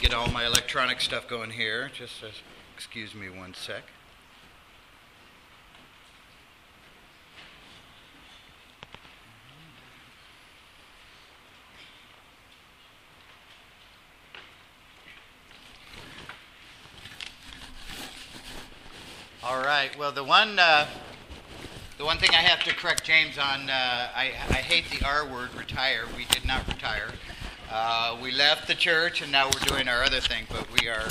get all my electronic stuff going here. Just excuse me one sec. All right. Well, the one thing I have to correct James on, I hate the R word, retire. We did not retire. We left the church, and now we're doing our other thing. But we are.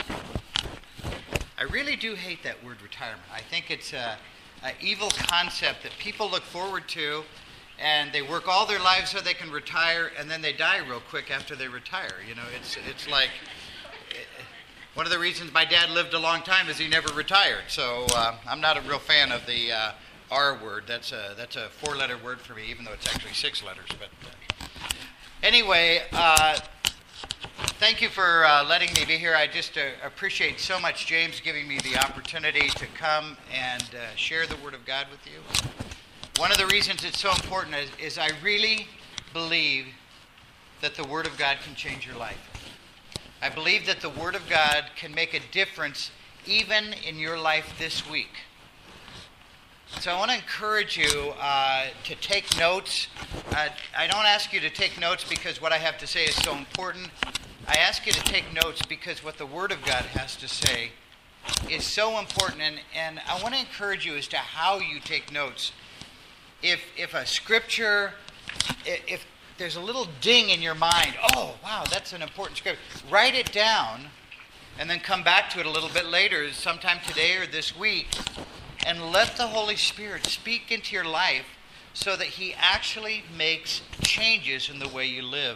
I really do hate that word, retirement. I think it's an evil concept that people look forward to, and they work all their lives so they can retire, and then they die real quick after they retire. You know, it's like. One of the reasons my dad lived a long time is he never retired. So I'm not a real fan of the R word. That's a four-letter word for me, even though it's actually 6 letters. But anyway, thank you for letting me be here. I just appreciate so much James giving me the opportunity to come and share the Word of God with you. One of the reasons it's so important is I really believe that the Word of God can change your life. I believe that the Word of God can make a difference even in your life this week. So I want to encourage you to take notes. I don't ask you to take notes because what I have to say is so important. I ask you to take notes because what the Word of God has to say is so important. And I want to encourage you as to how you take notes. If a scripture, if there's a little ding in your mind, oh, wow, that's an important scripture. Write it down and then come back to it a little bit later, sometime today or this week, and let the Holy Spirit speak into your life so that He actually makes changes in the way you live.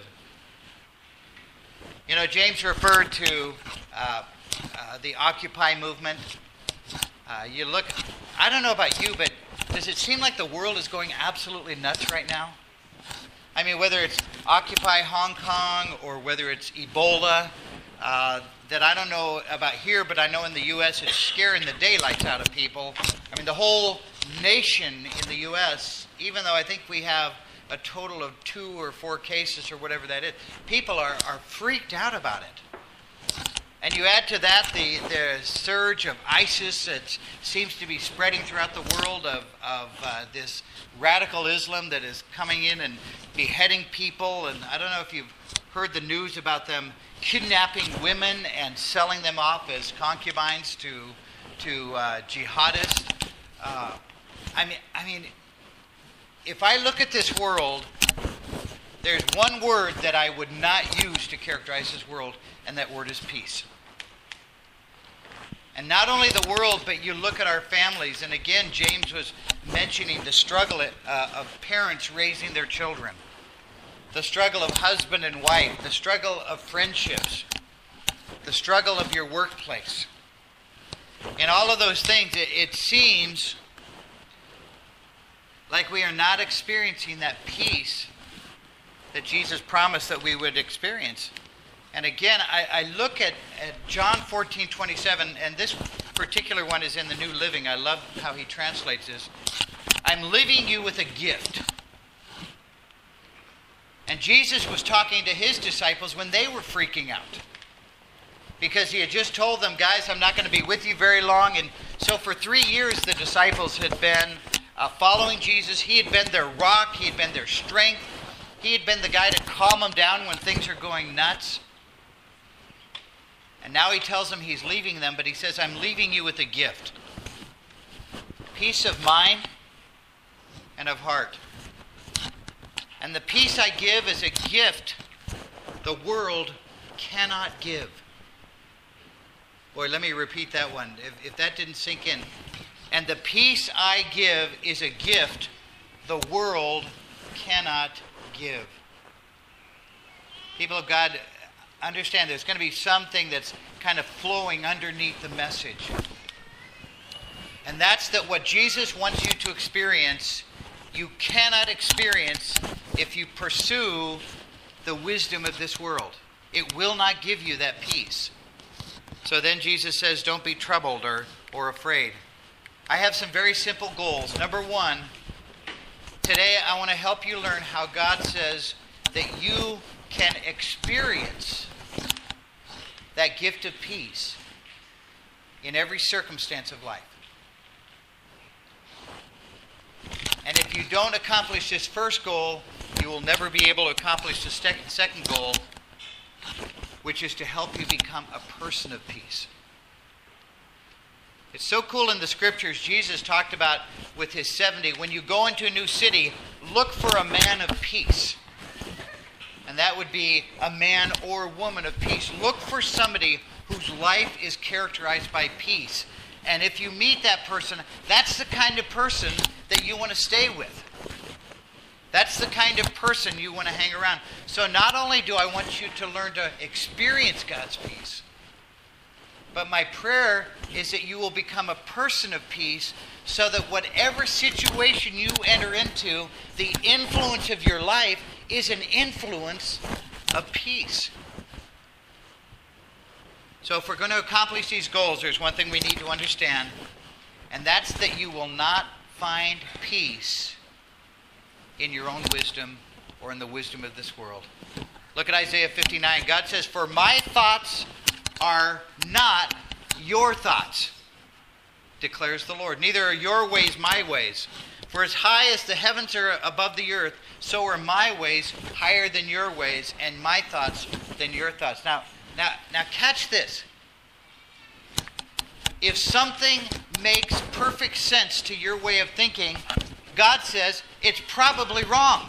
You know, James referred to the Occupy movement. You look, I don't know about you, but does it seem like the world is going absolutely nuts right now? I mean, whether it's Occupy Hong Kong or whether it's Ebola, that I don't know about here, but I know in the U.S. it's scaring the daylights out of people. I mean, the whole nation in the U.S., even though I think we have a total of 2 or 4 cases or whatever that is, people are freaked out about it. And you add to that the surge of ISIS that seems to be spreading throughout the world of this radical Islam that is coming in and beheading people. And I don't know if you've heard the news about them kidnapping women and selling them off as concubines to jihadists. I mean, if I look at this world, there's one word that I would not use to characterize this world, and that word is peace. And not only the world, but you look at our families. And again, James was mentioning the struggle of parents raising their children. The struggle of husband and wife. The struggle of friendships. The struggle of your workplace. In all of those things, it seems like we are not experiencing that peace that Jesus promised that we would experience. And again, I look at John 14:27, and this particular one is in the New Living. I love how he translates this. I'm leaving you with a gift. And Jesus was talking to his disciples when they were freaking out. Because he had just told them, guys, I'm not going to be with you very long. And so for 3 years, the disciples had been following Jesus. He had been their rock. He had been their strength. He had been the guy to calm them down when things are going nuts. And now he tells them he's leaving them, but he says, I'm leaving you with a gift. Peace of mind and of heart. And the peace I give is a gift the world cannot give. Boy, let me repeat that one, if that didn't sink in. And the peace I give is a gift the world cannot give. People of God, understand there's going to be something that's kind of flowing underneath the message. And that's that what Jesus wants you to experience, you cannot experience if you pursue the wisdom of this world. It will not give you that peace. So then Jesus says, don't be troubled or afraid. I have some very simple goals. Number 1, today I want to help you learn how God says that you can experience that gift of peace in every circumstance of life. And if you don't accomplish this first goal, you will never be able to accomplish the second goal, which is to help you become a person of peace. It's so cool in the scriptures. Jesus talked about with his 70, when you go into a new city, look for a man of peace. And that would be a man or woman of peace. Look for somebody whose life is characterized by peace. And if you meet that person, that's the kind of person that you want to stay with. That's the kind of person you want to hang around. So not only do I want you to learn to experience God's peace, but my prayer is that you will become a person of peace so that whatever situation you enter into, the influence of your life is an influence of peace. So if we're going to accomplish these goals, there's one thing we need to understand, and that's that you will not find peace in your own wisdom or in the wisdom of this world. Look at Isaiah 59. God says, "For my thoughts are not your thoughts, declares the Lord. Neither are your ways my ways. For as high as the heavens are above the earth, so are my ways higher than your ways, and my thoughts than your thoughts." Now catch this. If something makes perfect sense to your way of thinking, God says it's probably wrong.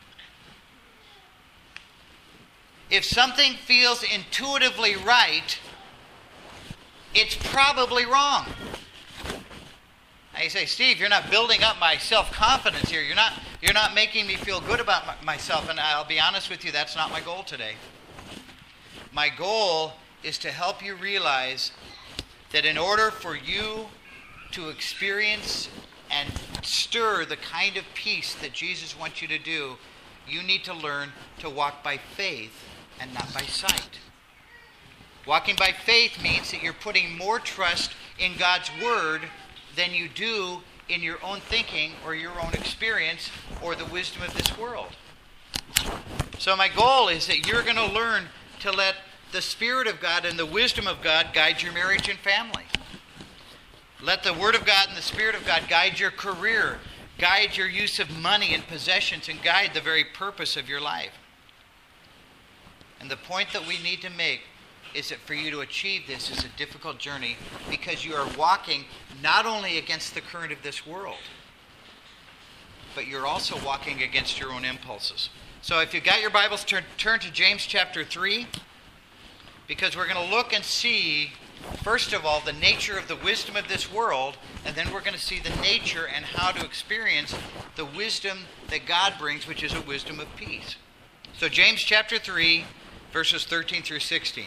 If something feels intuitively right, it's probably wrong. Now you say, "Steve, you're not building up my self-confidence here. You're not making me feel good about myself." And I'll be honest with you, that's not my goal today. My goal is to help you realize that in order for you to experience and stir the kind of peace that Jesus wants you to do, you need to learn to walk by faith and not by sight. Walking by faith means that you're putting more trust in God's Word than you do in your own thinking or your own experience or the wisdom of this world. So my goal is that you're going to learn to let the Spirit of God and the wisdom of God guide your marriage and family. Let the Word of God and the Spirit of God guide your career, guide your use of money and possessions, and guide the very purpose of your life. And the point that we need to make is that for you to achieve this is a difficult journey because you are walking not only against the current of this world, but you're also walking against your own impulses. So if you've got your Bibles, turn to James chapter 3, because we're going to look and see, first of all, the nature of the wisdom of this world, and then we're going to see the nature and how to experience the wisdom that God brings, which is a wisdom of peace. So James chapter 3, verses 13 through 16.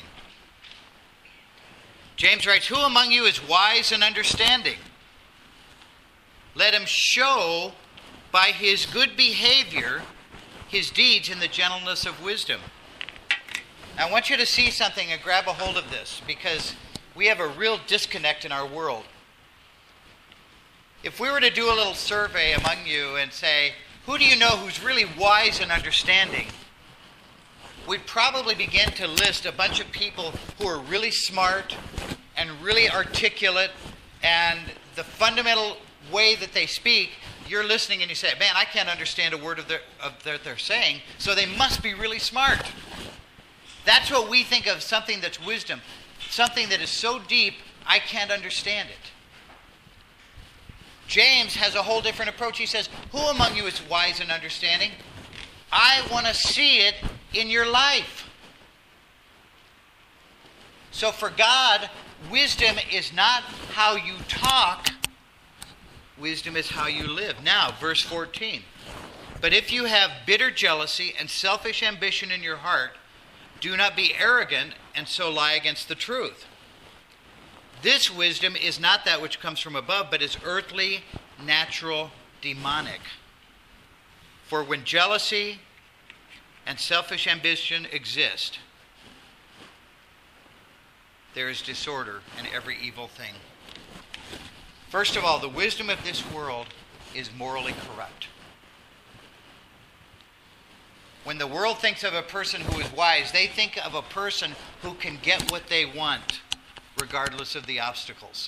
James writes, "Who among you is wise and understanding? Let him show by his good behavior his deeds in the gentleness of wisdom." Now, I want you to see something and grab a hold of this, because we have a real disconnect in our world. If we were to do a little survey among you and say, who do you know who's really wise and understanding? We'd probably begin to list a bunch of people who are really smart and really articulate, and the fundamental way that they speak, you're listening and you say, "Man, I can't understand a word of that they're saying, so they must be really smart." That's what we think of something that's wisdom, something that is so deep, I can't understand it. James has a whole different approach. He says, "Who among you is wise and understanding? I want to see it in your life." So for God, wisdom is not how you talk. Wisdom is how you live. Now, verse 14. "But if you have bitter jealousy and selfish ambition in your heart, do not be arrogant and so lie against the truth. This wisdom is not that which comes from above, but is earthly, natural, demonic. For when jealousy and selfish ambition exist, there is disorder and every evil thing." First of all, the wisdom of this world is morally corrupt. When the world thinks of a person who is wise, they think of a person who can get what they want, regardless of the obstacles.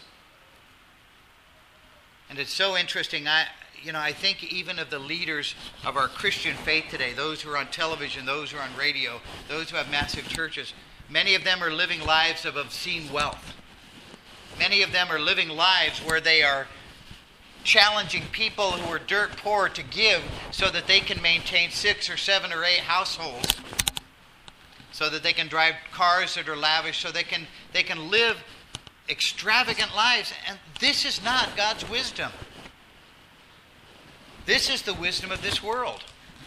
And it's so interesting. I think even of the leaders of our Christian faith today, those who are on television, those who are on radio, those who have massive churches, many of them are living lives of obscene wealth. Many of them are living lives where they are challenging people who are dirt poor to give so that they can maintain 6 or 7 or 8 households, so that they can drive cars that are lavish, so they can live extravagant lives. And this is not God's wisdom. This is the wisdom of this world.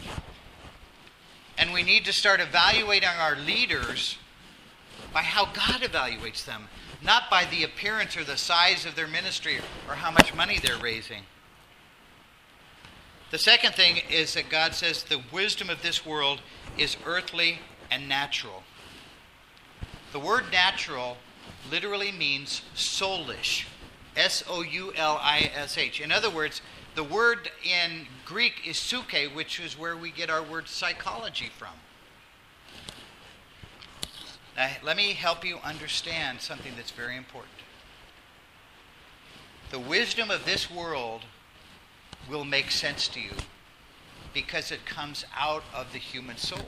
And we need to start evaluating our leaders by how God evaluates them, not by the appearance or the size of their ministry or how much money they're raising. The second thing is that God says the wisdom of this world is earthly and natural. The word natural literally means soulish. S-O-U-L-I-S-H. In other words, the word in Greek is suke, which is where we get our word psychology from. Now, let me help you understand something that's very important. The wisdom of this world will make sense to you because it comes out of the human soul.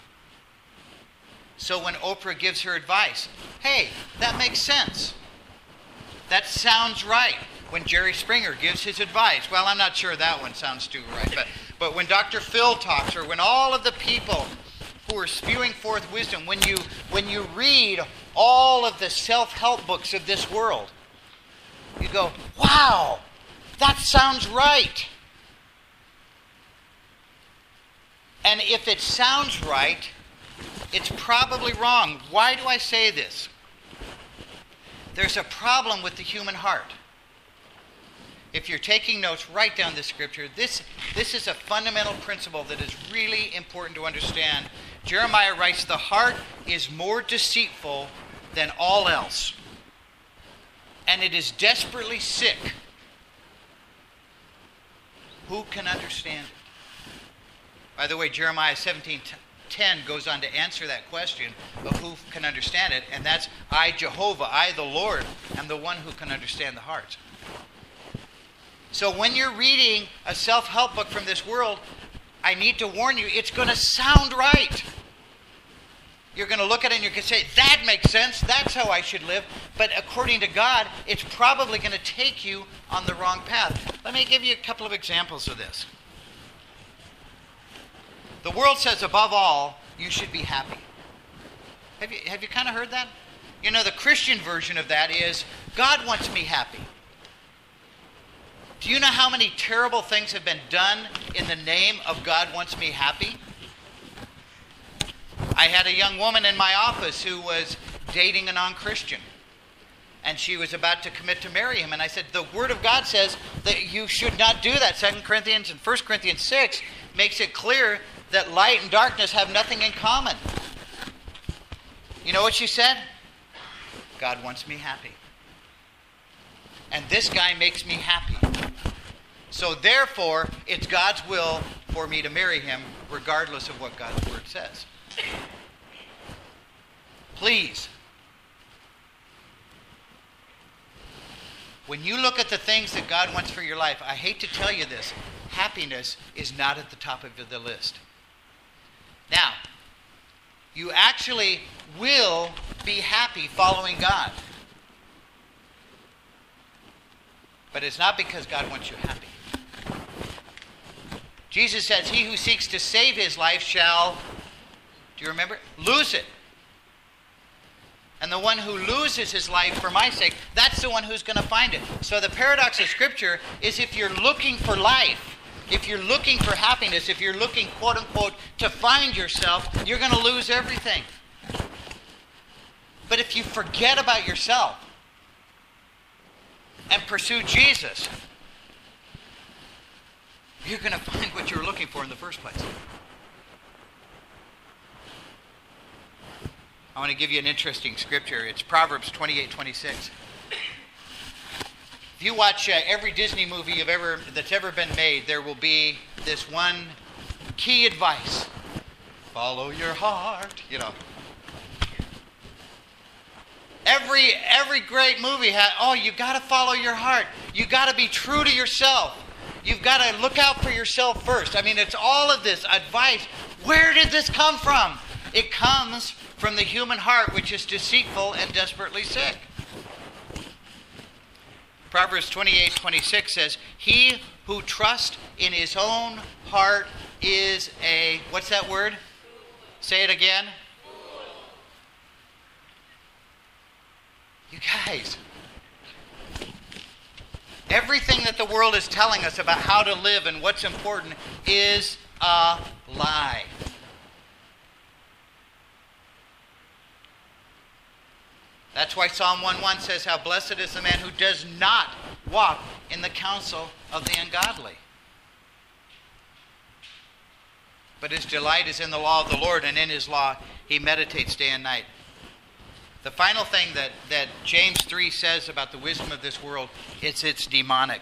So when Oprah gives her advice, hey, that makes sense. That sounds right. When Jerry Springer gives his advice, well, I'm not sure that one sounds too right, but when Dr. Phil talks, or when all of the people who are spewing forth wisdom, when you read all of the self-help books of this world, you go, wow, that sounds right. And if it sounds right, it's probably wrong. Why do I say this? There's a problem with the human heart. If you're taking notes, write down this scripture. This is a fundamental principle that is really important to understand. Jeremiah writes, the heart is more deceitful than all else, and it is desperately sick. Who can understand it? By the way, Jeremiah 17:10 goes on to answer that question of who can understand it, and that's I, Jehovah, I, the Lord, am the one who can understand the heart. So when you're reading a self-help book from this world, I need to warn you, it's going to sound right. You're going to look at it and you're going to say, that makes sense, that's how I should live. But according to God, it's probably going to take you on the wrong path. Let me give you a couple of examples of this. The world says, above all, you should be happy. Have you kind of heard that? You know, the Christian version of that is, God wants me happy. Do you know how many terrible things have been done in the name of God wants me happy? I had a young woman in my office who was dating a non-Christian. And she was about to commit to marry him. And I said, the Word of God says that you should not do that. 2 Corinthians and 1 Corinthians 6 makes it clear that light and darkness have nothing in common. You know what she said? God wants me happy. And this guy makes me happy. So therefore, it's God's will for me to marry him, regardless of what God's Word says. Please, when you look at the things that God wants for your life, I hate to tell you this, happiness is not at the top of the list. Now, you actually will be happy following God. But it's not because God wants you happy. Jesus says, he who seeks to save his life shall, do you remember? Lose it. And the one who loses his life for my sake, that's the one who's going to find it. So the paradox of Scripture is if you're looking for life, if you're looking for happiness, if you're looking, quote unquote, to find yourself, you're going to lose everything. But if you forget about yourself and pursue Jesus, you're going to find what you were looking for in the first place. I want to give you an interesting scripture. It's Proverbs 28:26. If you watch every Disney movie that's ever been made, there will be this one key advice. Follow your heart. Every great movie has, you got to follow your heart. You got to be true to yourself. You've got to look out for yourself first. I mean, it's all of this advice. Where did this come from? It comes from the human heart, which is deceitful and desperately sick. Proverbs 28:26 says, he who trusts in his own heart is a, what's that word? Say it again. You guys, everything that the world is telling us about how to live and what's important is a lie. That's why Psalm 1:1 says, how blessed is the man who does not walk in the counsel of the ungodly, but his delight is in the law of the Lord, and in his law he meditates day and night. The final thing that James 3 says about the wisdom of this world, it's demonic.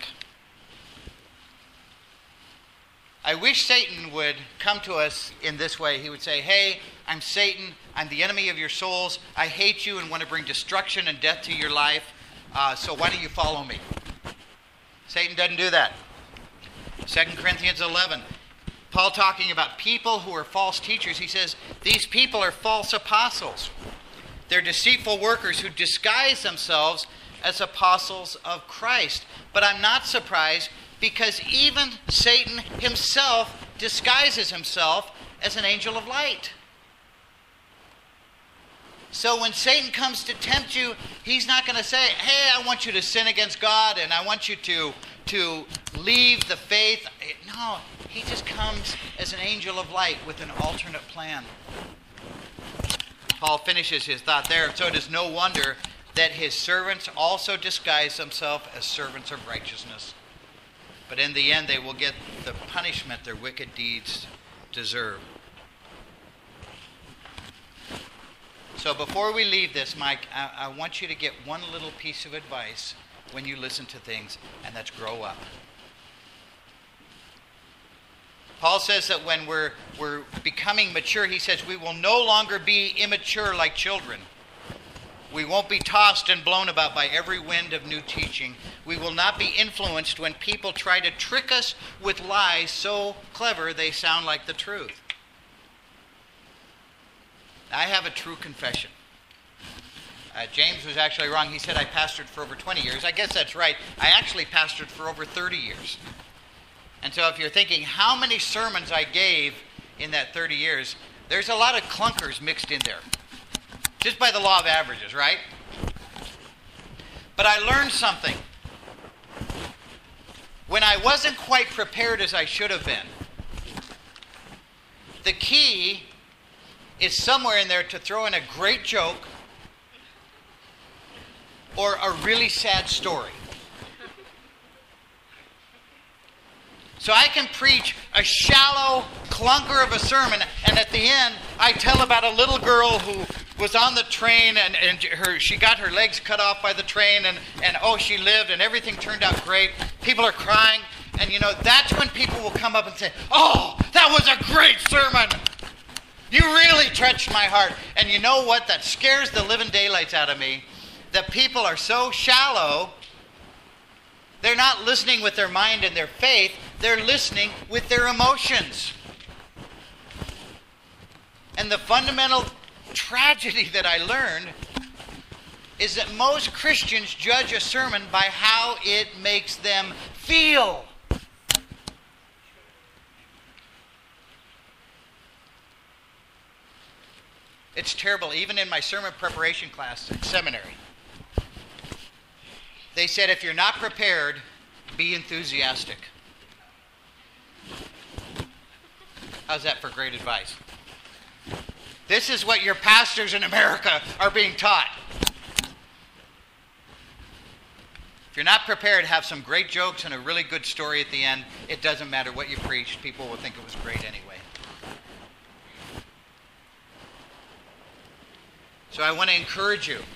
I wish Satan would come to us in this way. He would say, hey, I'm Satan. I'm the enemy of your souls. I hate you and want to bring destruction and death to your life. So why don't you follow me? Satan doesn't do that. 2 Corinthians 11. Paul talking about people who are false teachers. He says, these people are false apostles. They're deceitful workers who disguise themselves as apostles of Christ. But I'm not surprised, because even Satan himself disguises himself as an angel of light. So when Satan comes to tempt you, he's not going to say, hey, I want you to sin against God and I want you to leave the faith. No, he just comes as an angel of light with an alternate plan. Paul finishes his thought there. So it is no wonder that his servants also disguise themselves as servants of righteousness. But in the end, they will get the punishment their wicked deeds deserve. So before we leave this, Mike, I want you to get one little piece of advice when you listen to things, and that's grow up. Paul says that when we're becoming mature, he says we will no longer be immature like children. We won't be tossed and blown about by every wind of new teaching. We will not be influenced when people try to trick us with lies so clever they sound like the truth. I have a true confession. James was actually wrong. He said I pastored for over 20 years. I guess that's right. I actually pastored for over 30 years. And so if you're thinking how many sermons I gave in that 30 years, there's a lot of clunkers mixed in there. Just by the law of averages, right? But I learned something. When I wasn't quite prepared as I should have been, the key is somewhere in there to throw in a great joke or a really sad story. So I can preach a shallow clunker of a sermon, and at the end, I tell about a little girl who was on the train, and she got her legs cut off by the train, and she lived, and everything turned out great. People are crying, and that's when people will come up and say, oh, that was a great sermon. You really touched my heart. And you know what? That scares the living daylights out of me, that people are so shallow. They're not listening with their mind and their faith. They're listening with their emotions. And the fundamental tragedy that I learned is that most Christians judge a sermon by how it makes them feel. It's terrible. Even in my sermon preparation class at seminary, they said if you're not prepared, be enthusiastic. How's that for great advice? This is what your pastors in America are being taught. If you're not prepared, have some great jokes and a really good story at the end. It doesn't matter what you preached. People will think it was great anyway. So I want to encourage you.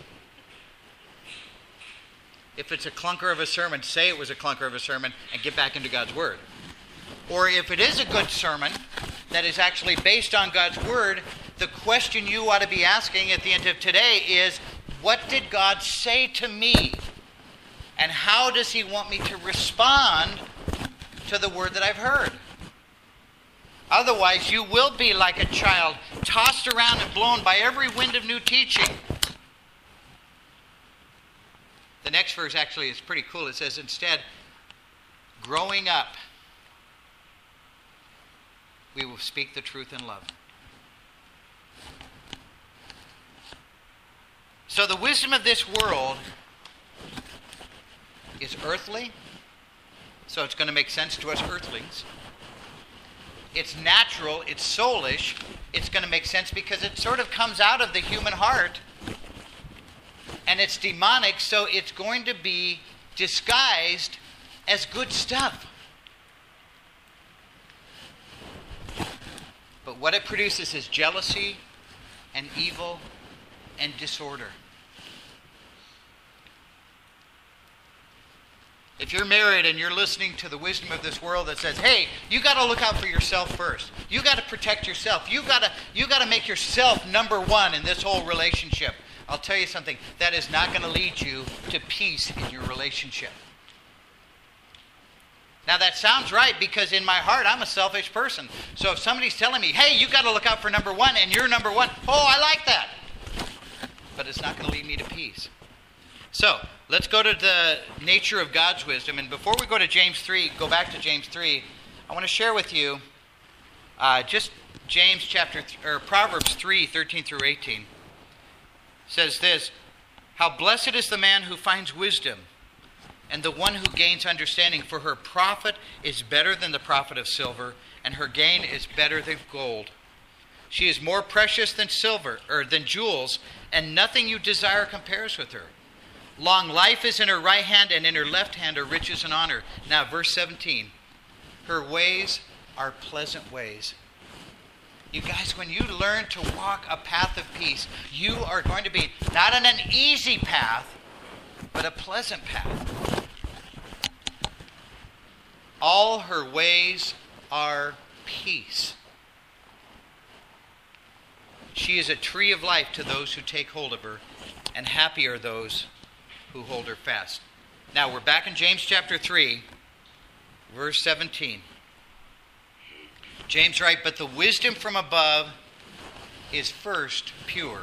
If it's a clunker of a sermon, say it was a clunker of a sermon and get back into God's Word. Or if it is a good sermon, that is actually based on God's Word, the question you ought to be asking at the end of today is, what did God say to me? And how does He want me to respond to the Word that I've heard? Otherwise, you will be like a child, tossed around and blown by every wind of new teaching. The next verse actually is pretty cool. It says, instead, growing up, we will speak the truth in love. So the wisdom of this world is earthly, so it's going to make sense to us earthlings. It's natural, it's soulish, it's going to make sense because it sort of comes out of the human heart. And it's demonic, so it's going to be disguised as good stuff. But what it produces is jealousy and evil and disorder. If you're married and you're listening to the wisdom of this world that says, hey, you got to look out for yourself first. You got to protect yourself. You got to make yourself number one in this whole relationship. I'll tell you something, that is not going to lead you to peace in your relationship. Now that sounds right because in my heart I'm a selfish person. So if somebody's telling me, hey, you got to look out for number one and you're number one, oh, I like that. But it's not going to lead me to peace. So let's go to the nature of God's wisdom. And before we go to James 3, go back to James 3, I want to share with you just Proverbs 3, 13 through 18. Says this, how blessed is the man who finds wisdom, and the one who gains understanding, for her profit is better than the profit of silver, and her gain is better than gold. She is more precious than silver, or than jewels, and nothing you desire compares with her. Long life is in her right hand, and in her left hand are riches and honor. Now, verse 17, her ways are pleasant ways. You guys, when you learn to walk a path of peace, you are going to be not on an easy path, but a pleasant path. All her ways are peace. She is a tree of life to those who take hold of her, and happy are those who hold her fast. Now, we're back in James chapter 3, verse 17. James writes, but the wisdom from above is first pure,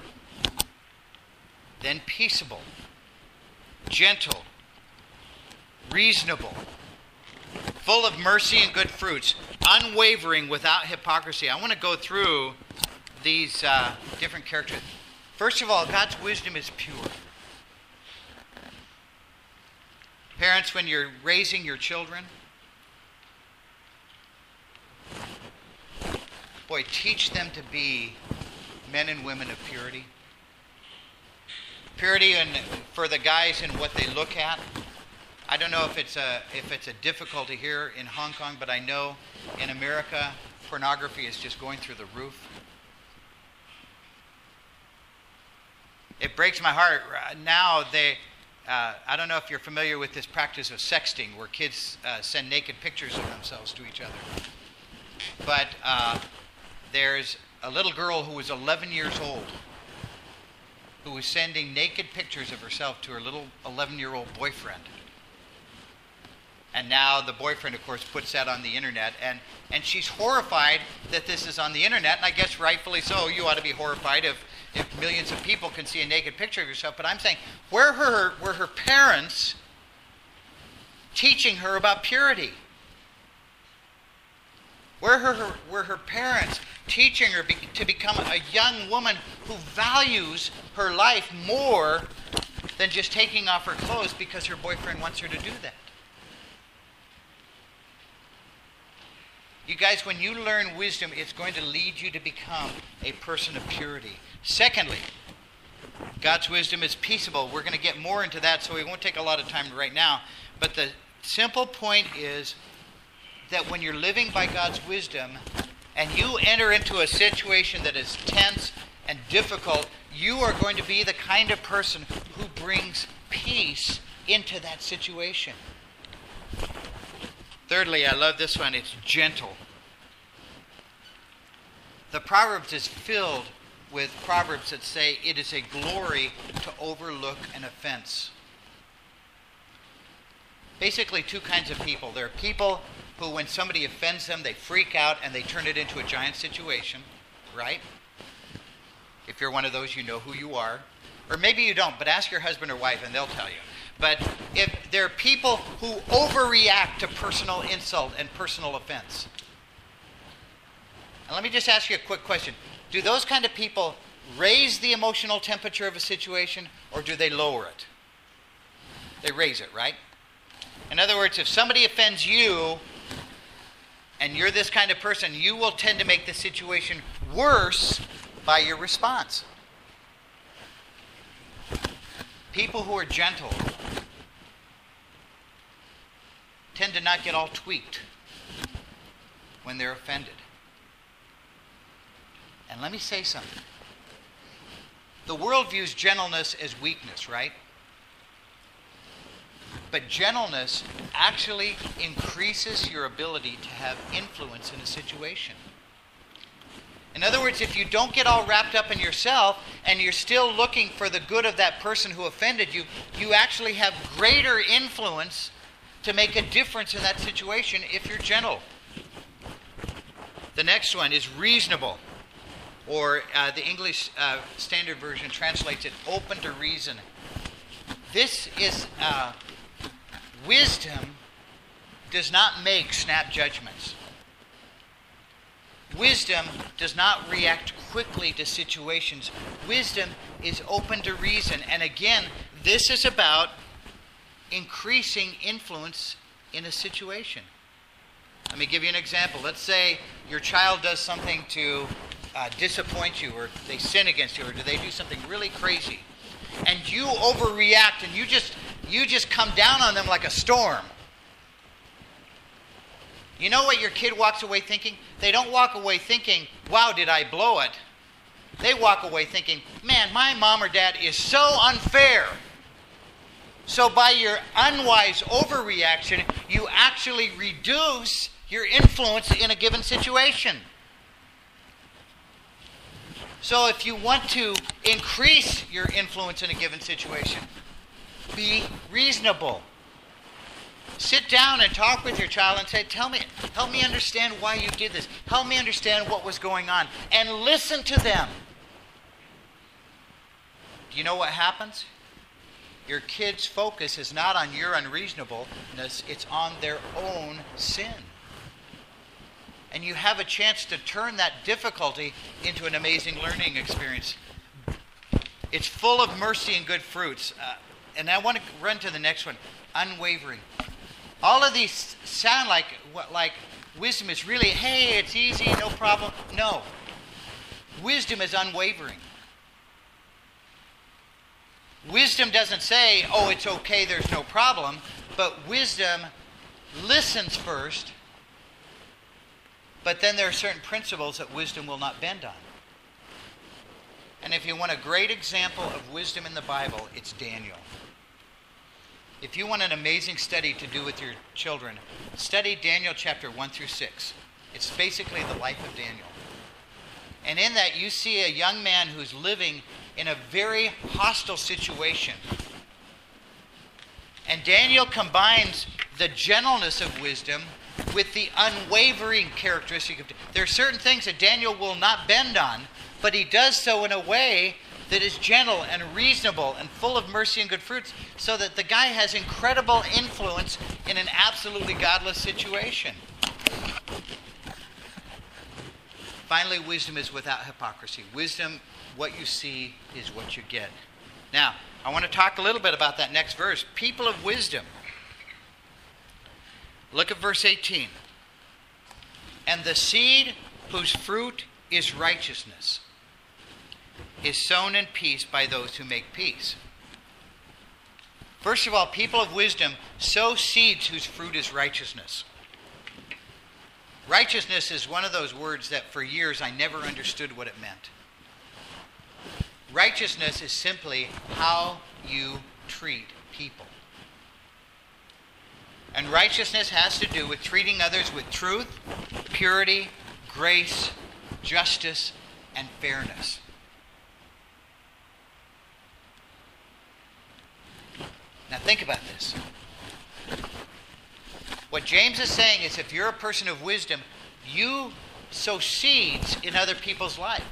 then peaceable, gentle, reasonable, full of mercy and good fruits, unwavering, without hypocrisy. I want to go through these different characters. First of all, God's wisdom is pure. Parents, when you're raising your children, boy, teach them to be men and women of purity. Purity for the guys in what they look at. I don't know if it's a difficulty here in Hong Kong, but I know in America, pornography is just going through the roof. It breaks my heart. Now I don't know if you're familiar with this practice of sexting, where kids send naked pictures of themselves to each other. But there's a little girl who was 11 years old who was sending naked pictures of herself to her little 11-year-old boyfriend. And now the boyfriend, of course, puts that on the internet. And she's horrified that this is on the internet. And I guess rightfully so. You ought to be horrified if millions of people can see a naked picture of yourself. But I'm saying, were her parents teaching her about purity? Were her parents teaching her to become a young woman who values her life more than just taking off her clothes because her boyfriend wants her to do that? You guys, when you learn wisdom, it's going to lead you to become a person of purity. Secondly, God's wisdom is peaceable. We're going to get more into that, so we won't take a lot of time right now. But the simple point is that when you're living by God's wisdom and you enter into a situation that is tense and difficult, you are going to be the kind of person who brings peace into that situation. Thirdly, I love this one. It's gentle. The Proverbs is filled with proverbs that say it is a glory to overlook an offense. Basically, two kinds of people. There are people who, when somebody offends them, they freak out and they turn it into a giant situation, right? If you're one of those, you know who you are. Or maybe you don't, but ask your husband or wife and they'll tell you. But if there are people who overreact to personal insult and personal offense. And let me just ask you a quick question. Do those kind of people raise the emotional temperature of a situation, or do they lower it? They raise it, right? In other words, if somebody offends you, and you're this kind of person, you will tend to make the situation worse by your response. People who are gentle tend to not get all tweaked when they're offended. And let me say something. The world views gentleness as weakness, right? But gentleness actually increases your ability to have influence in a situation. In other words, if you don't get all wrapped up in yourself and you're still looking for the good of that person who offended you, you actually have greater influence to make a difference in that situation if you're gentle. The next one is reasonable, or the English Standard Version translates it open to reason. This is wisdom does not make snap judgments. Wisdom does not react quickly to situations. Wisdom is open to reason. And again, this is about increasing influence in a situation. Let me give you an example. Let's say your child does something to disappoint you, or they sin against you, or do they do something really crazy. And you overreact and you just come down on them like a storm. You know what your kid walks away thinking? They don't walk away thinking, wow, did I blow it? They walk away thinking, man, my mom or dad is so unfair. So by your unwise overreaction, you actually reduce your influence in a given situation. So if you want to increase your influence in a given situation, be reasonable. Sit down and talk with your child and say, help me understand why you did this. Help me understand what was going on. And listen to them. Do you know what happens? Your kid's focus is not on your unreasonableness, it's on their own sin. And you have a chance to turn that difficulty into an amazing learning experience. It's full of mercy and good fruits. And I want to run to the next one. Unwavering. All of these sound like wisdom is really, hey, it's easy, no problem. No. Wisdom is unwavering. Wisdom doesn't say, oh, it's okay, there's no problem. But wisdom listens first. But then there are certain principles that wisdom will not bend on. And if you want a great example of wisdom in the Bible, it's Daniel. If you want an amazing study to do with your children, study Daniel chapter 1 through 6. It's basically the life of Daniel. And in that, you see a young man who's living in a very hostile situation. And Daniel combines the gentleness of wisdom with the unwavering characteristic of... There are certain things that Daniel will not bend on, but he does so in a way that is gentle and reasonable and full of mercy and good fruits, so that the guy has incredible influence in an absolutely godless situation. Finally, wisdom is without hypocrisy. Wisdom, what you see is what you get. Now, I want to talk a little bit about that next verse. People of wisdom. Look at verse 18. And the seed whose fruit is righteousness is sown in peace by those who make peace. First of all, people of wisdom sow seeds whose fruit is righteousness. Righteousness is one of those words that for years I never understood what it meant. Righteousness is simply how you treat people. And righteousness has to do with treating others with truth, purity, grace, justice, and fairness. Now think about this. What James is saying is if you're a person of wisdom, you sow seeds in other people's life.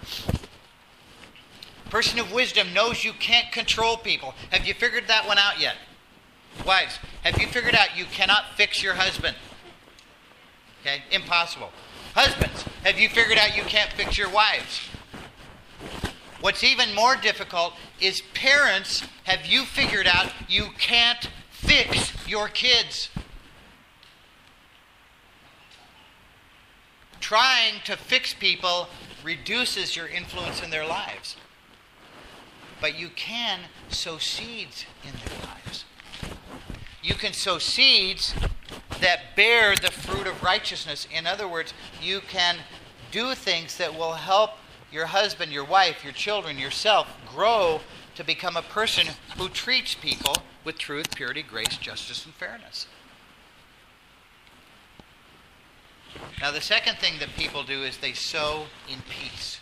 A person of wisdom knows you can't control people. Have you figured that one out yet? Wives, have you figured out you cannot fix your husband? Okay? Impossible. Husbands, have you figured out you can't fix your wives? What's even more difficult is parents, have you figured out you can't fix your kids? Trying to fix people reduces your influence in their lives. But you can sow seeds in their lives. You can sow seeds that bear the fruit of righteousness. In other words, you can do things that will help your husband, your wife, your children, yourself grow to become a person who treats people with truth, purity, grace, justice, and fairness. Now, the second thing that people do is they sow in peace.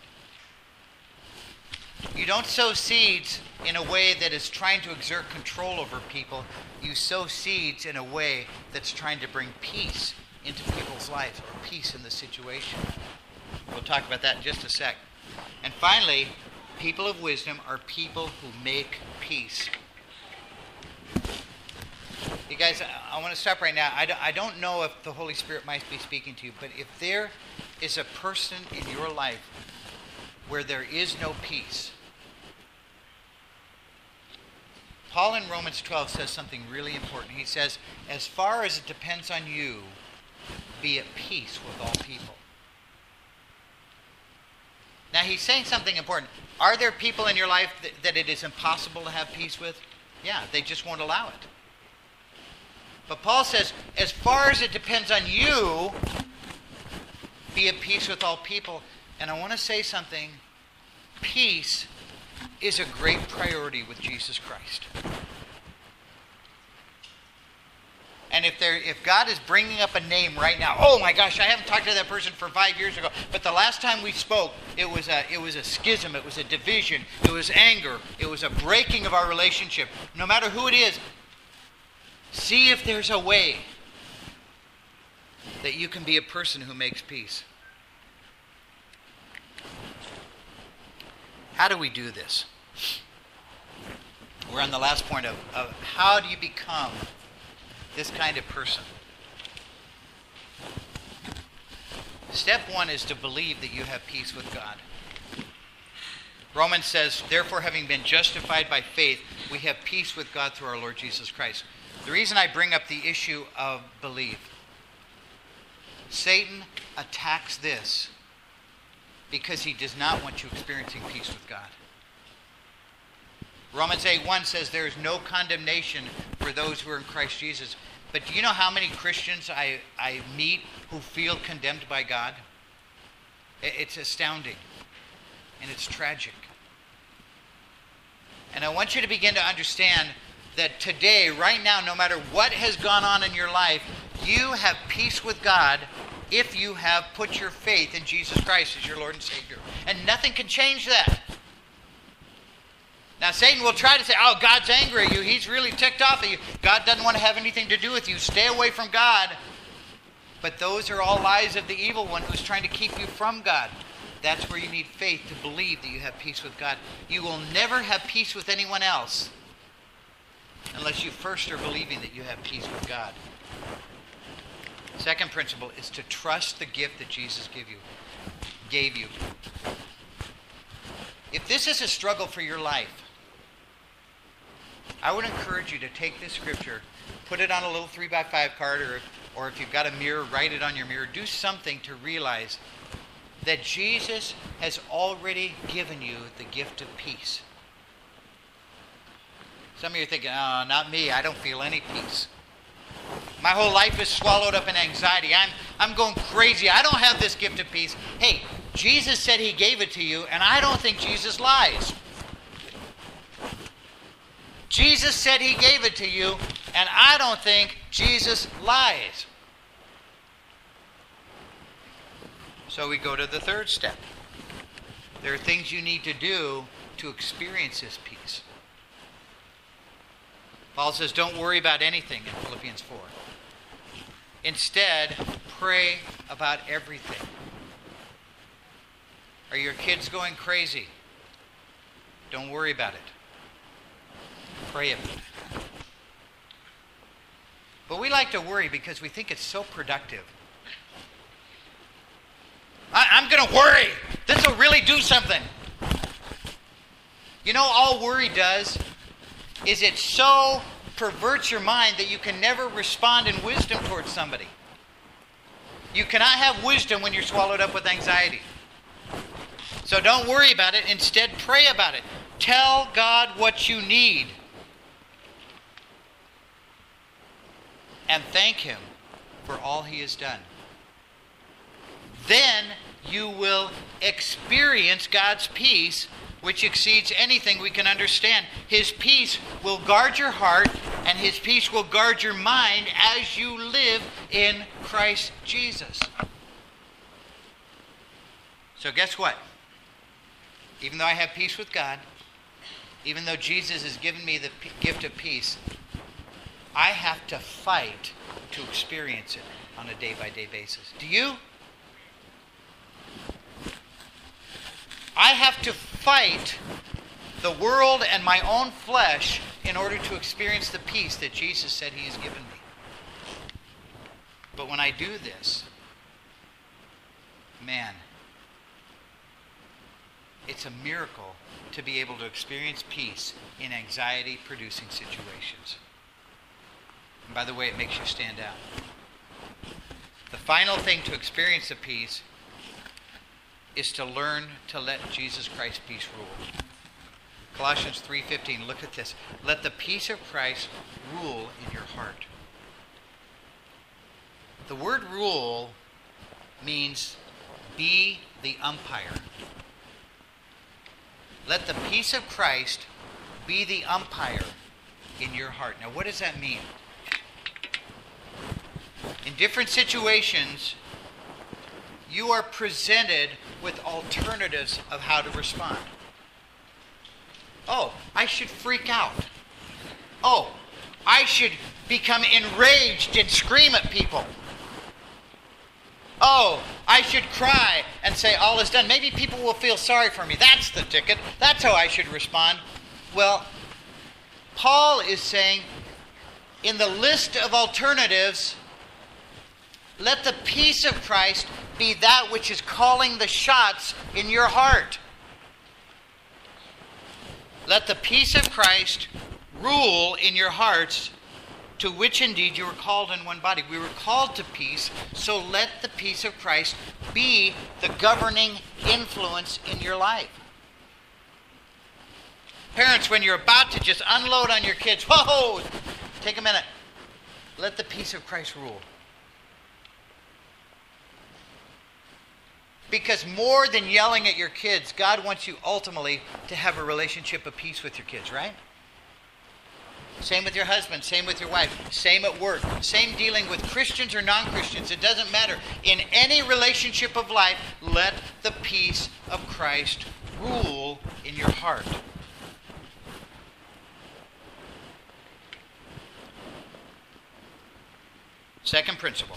You don't sow seeds in a way that is trying to exert control over people. You sow seeds in a way that's trying to bring peace into people's lives, or peace in the situation. We'll talk about that in just a sec. And finally, people of wisdom are people who make peace. You guys, I want to stop right now. I don't know if the Holy Spirit might be speaking to you, but if there is a person in your life where there is no peace, Paul in Romans 12 says something really important. He says, as far as it depends on you, be at peace with all people. Now he's saying something important. Are there people in your life that it is impossible to have peace with? Yeah, they just won't allow it. But Paul says, as far as it depends on you, be at peace with all people. And I want to say something. Peace is a great priority with Jesus Christ. And if God is bringing up a name right now, oh my gosh, I haven't talked to that person for 5 years ago, but the last time we spoke, it was a schism, it was a division, it was anger, it was a breaking of our relationship. No matter who it is, see if there's a way that you can be a person who makes peace. How do we do this? We're on the last point of how do you become this kind of person? Step one is to believe that you have peace with God. Romans says, therefore, having been justified by faith, we have peace with God through our Lord Jesus Christ. The reason I bring up the issue of belief, Satan attacks this because he does not want you experiencing peace with God. Romans 8:1 says there is no condemnation for those who are in Christ Jesus. But do you know how many Christians I meet who feel condemned by God? It's astounding. And it's tragic. And I want you to begin to understand that today, right now, no matter what has gone on in your life, you have peace with God if you have put your faith in Jesus Christ as your Lord and Savior. And nothing can change that. Now, Satan will try to say, oh, God's angry at you. He's really ticked off at you. God doesn't want to have anything to do with you. Stay away from God. But those are all lies of the evil one who's trying to keep you from God. That's where you need faith to believe that you have peace with God. You will never have peace with anyone else unless you first are believing that you have peace with God. Second principle is to trust the gift that Jesus gave you. If this is a struggle for your life, I would encourage you to take this scripture, put it on a little 3x5 card, or if you've got a mirror, write it on your mirror. Do something to realize that Jesus has already given you the gift of peace. Some of you are thinking, oh, not me. I don't feel any peace. My whole life is swallowed up in anxiety. I'm going crazy. I don't have this gift of peace. Hey, Jesus said he gave it to you, and I don't think Jesus lies. Jesus said he gave it to you, and I don't think Jesus lies. So we go to the third step. There are things you need to do to experience this peace. Paul says, don't worry about anything in Philippians 4. Instead, pray about everything. Are your kids going crazy? Don't worry about it. Pray about it. But we like to worry because we think it's so productive. I'm going to worry. This will really do something. You know, all worry does is it so perverts your mind that you can never respond in wisdom towards somebody. You cannot have wisdom when you're swallowed up with anxiety. So don't worry about it. Instead, pray about it. Tell God what you need. And thank Him for all He has done. Then you will experience God's peace, which exceeds anything we can understand. His peace will guard your heart, and His peace will guard your mind as you live in Christ Jesus. So guess what? Even though I have peace with God, even though Jesus has given me the gift of peace, I have to fight to experience it on a day-by-day basis. Do you? I have to fight the world and my own flesh in order to experience the peace that Jesus said He has given me. But when I do this, man, it's a miracle to be able to experience peace in anxiety-producing situations. And by the way, it makes you stand out. The final thing to experience the peace is to learn to let Jesus Christ's peace rule. Colossians 3:15, look at this. Let the peace of Christ rule in your heart. The word rule means be the umpire. Let the peace of Christ be the umpire in your heart. Now, what does that mean? In different situations, you are presented with alternatives of how to respond. Oh, I should freak out. Oh, I should become enraged and scream at people. Oh, I should cry and say all is done. Maybe people will feel sorry for me. That's the ticket. That's how I should respond. Well, Paul is saying, in the list of alternatives, let the peace of Christ be that which is calling the shots in your heart. Let the peace of Christ rule in your hearts, to which indeed you were called in one body. We were called to peace, so let the peace of Christ be the governing influence in your life. Parents, when you're about to just unload on your kids, whoa, take a minute. Let the peace of Christ rule. Because more than yelling at your kids, God wants you ultimately to have a relationship of peace with your kids, right? Same with your husband, same with your wife, same at work, same dealing with Christians or non-Christians. It doesn't matter. In any relationship of life, let the peace of Christ rule in your heart. Second principle.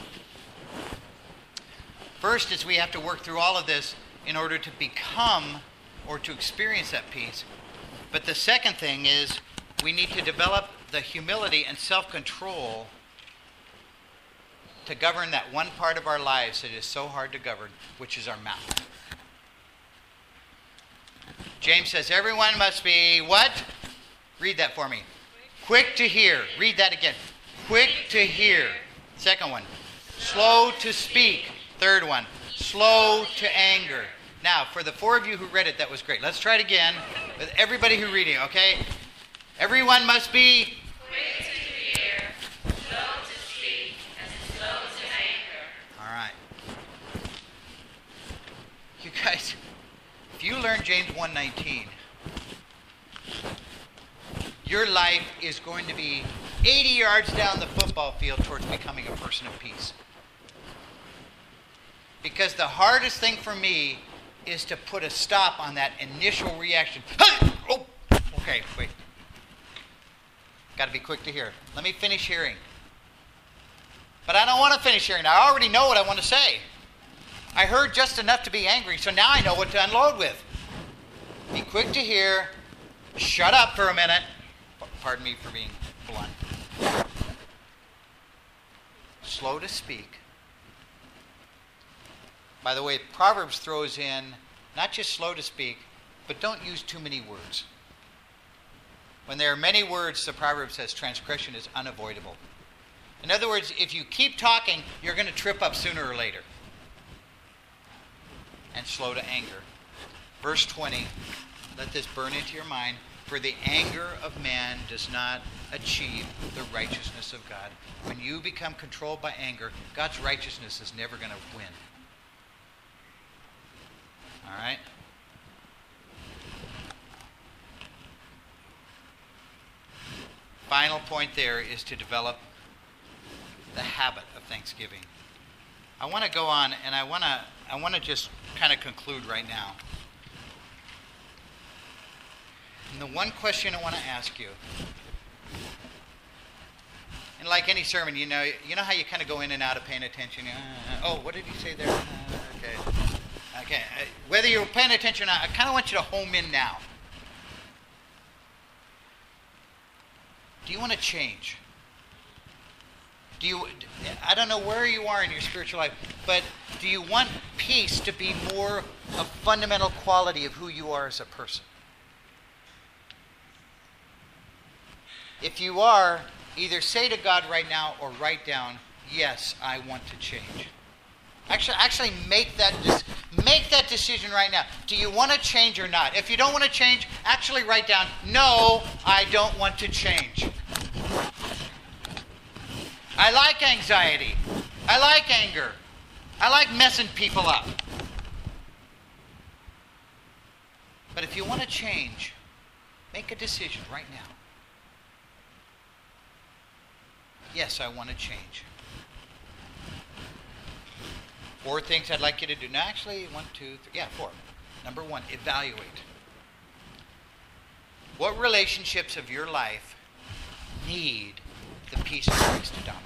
First is we have to work through all of this in order to become or to experience that peace. But the second thing is we need to develop the humility and self-control to govern that one part of our lives that is so hard to govern, which is our mouth. James says, everyone must be what? Read that for me. Quick to hear. Read that again. Quick to hear. Second one. Slow to speak. Third one. Slow to anger. Now, for the four of you who read it, that was great. Let's try it again with everybody who's reading, okay? Everyone must be quick to hear, slow to speak, and slow to anger. All right. You guys, if you learn James 1:19, your life is going to be 80 yards down the football field towards becoming a person of peace. Because the hardest thing for me is to put a stop on that initial reaction. Oh, okay, wait. Got to be quick to hear. Let me finish hearing. But I don't want to finish hearing. I already know what I want to say. I heard just enough to be angry, so now I know what to unload with. Be quick to hear. Shut up for a minute. Pardon me for being blunt. Slow to speak. By the way, Proverbs throws in not just slow to speak, but don't use too many words. When there are many words, the proverb says transgression is unavoidable. In other words, if you keep talking, you're going to trip up sooner or later. And slow to anger. Verse 20, let this burn into your mind. For the anger of man does not achieve the righteousness of God. When you become controlled by anger, God's righteousness is never going to win. All right? Final point there is to develop the habit of thanksgiving. I want to go on, and I want to just kind of conclude right now. And the one question I want to ask you, and like any sermon, you know how you kind of go in and out of paying attention. Oh, what did he say there? Okay. Whether you're paying attention or not, I kind of want you to home in now. Do you want to change? I don't know where you are in your spiritual life, but do you want peace to be more a fundamental quality of who you are as a person? If you are, either say to God right now or write down, yes, I want to change. Actually make that decision right now. Do you want to change or not? If you don't want to change, actually write down, no, I don't want to change. I like anxiety. I like anger. I like messing people up. But if you want to change, make a decision right now. Yes, I want to change. 4 things I'd like you to do. No, actually, 1, 2, 3. Yeah, 4. Number 1, evaluate. What relationships of your life need the peace of Christ to dominate?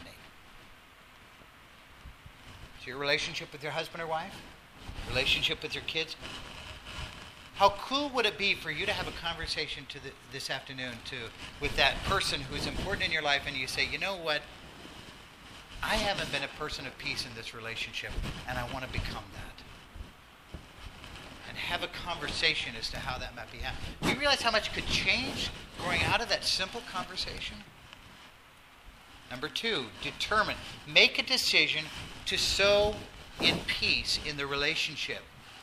So your relationship with your husband or wife? Relationship with your kids? How cool would it be for you to have a conversation this afternoon with that person who's important in your life, and you say, you know what? I haven't been a person of peace in this relationship, and I want to become that. And have a conversation as to how that might be happening. Do you realize how much could change growing out of that simple conversation? Number 2, determine. Make a decision to sow in peace in the relationship.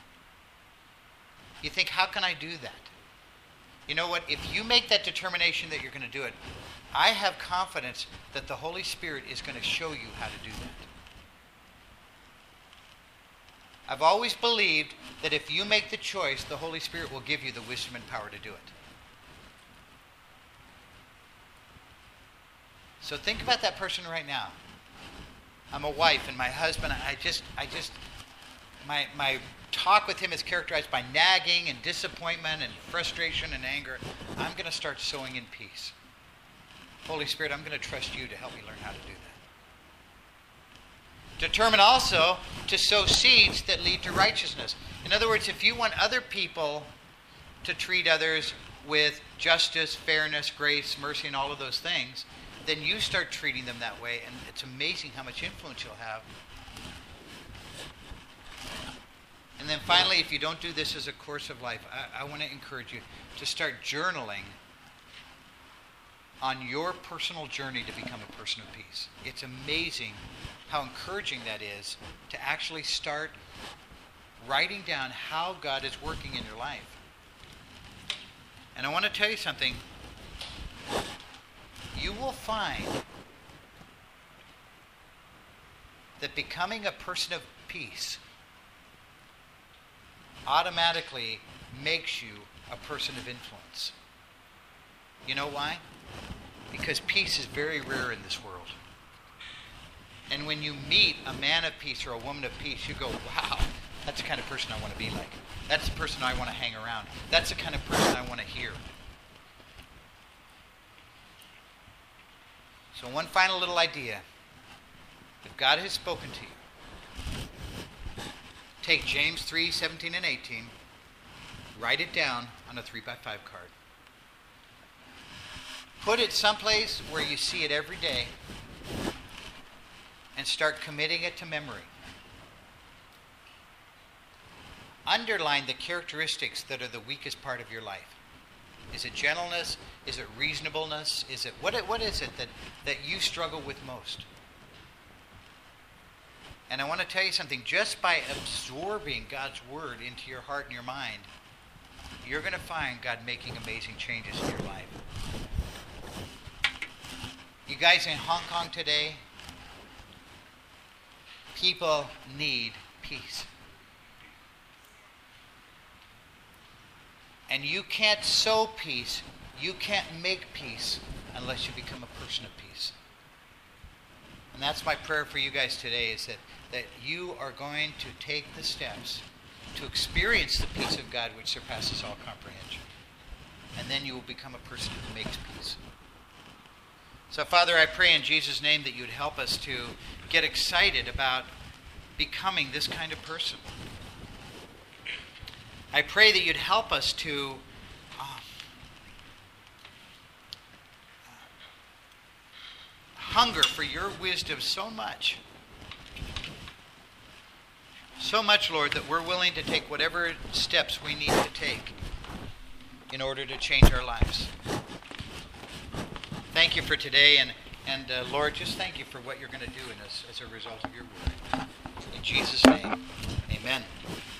You think, how can I do that? You know what? If you make that determination that you're going to do it, I have confidence that the Holy Spirit is going to show you how to do that. I've always believed that if you make the choice, the Holy Spirit will give you the wisdom and power to do it. So think about that person right now. I'm a wife, and my husband, my talk with him is characterized by nagging and disappointment and frustration and anger. I'm going to start sowing in peace. Holy Spirit, I'm going to trust you to help me learn how to do that. Determine also to sow seeds that lead to righteousness. In other words, if you want other people to treat others with justice, fairness, grace, mercy, and all of those things, then you start treating them that way, and it's amazing how much influence you'll have. And then finally, if you don't do this as a course of life, I want to encourage you to start journaling on your personal journey to become a person of peace. It's amazing how encouraging that is to actually start writing down how God is working in your life. And I want to tell you something. You will find that becoming a person of peace automatically makes you a person of influence. You know why? Because peace is very rare in this world. And when you meet a man of peace or a woman of peace, you go, wow, that's the kind of person I want to be like. That's the person I want to hang around. That's the kind of person I want to hear. So one final little idea. If God has spoken to you, take James 3:17 and 18, write it down on a 3x5 card. Put it someplace where you see it every day and start committing it to memory. Underline the characteristics that are the weakest part of your life. Is it gentleness? Is it reasonableness? Is it what is it that you struggle with most? And I want to tell you something. Just by absorbing God's word into your heart and your mind, you're going to find God making amazing changes in your life. You guys in Hong Kong today, people need peace. And you can't sow peace, you can't make peace unless you become a person of peace. And that's my prayer for you guys today, is that you are going to take the steps to experience the peace of God which surpasses all comprehension. And then you will become a person who makes peace. So, Father, I pray in Jesus' name that you would help us to get excited about becoming this kind of person. I pray that you'd help us to hunger for your wisdom so much. So much, Lord, that we're willing to take whatever steps we need to take in order to change our lives. Thank you for today, and Lord, just thank you for what you're going to do in us as a result of your word. In Jesus' name, amen.